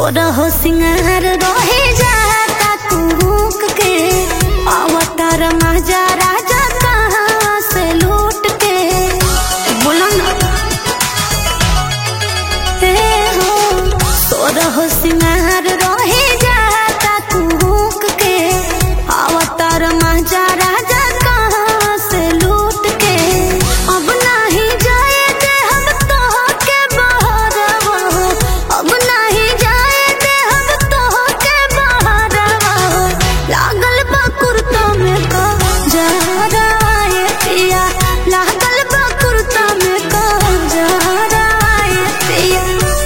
सोरहो सिंगार रहे जाता कुहुक के अवतार मजा राजा कहाँ से लूट के बुलंद हो सोरहो सिंगार रहे जाता कुहुक के अवतार मजा राजा कहाँ से लूट के अब नहीं जाए दे हम तो के बहरवा अब नहीं जाए दे हम तो के बहरवा लागल बा कुर्ता में का जहरा ये पिया लागल बा कुर्ता में का जहरा ये पिया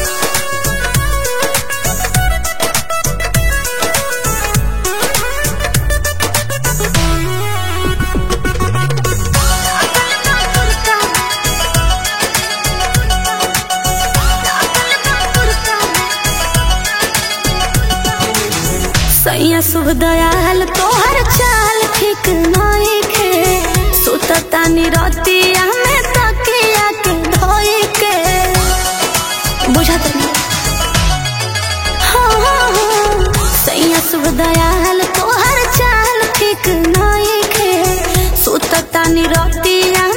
सैया शुभ दयाल तोहर चाल ठीक नहीं खे सुतता निरतिया में तकिया के धोई के बुझत नहीं सैया शुभ दयाल तोहर चाल ठीक नहीं खे सुतता निरतिया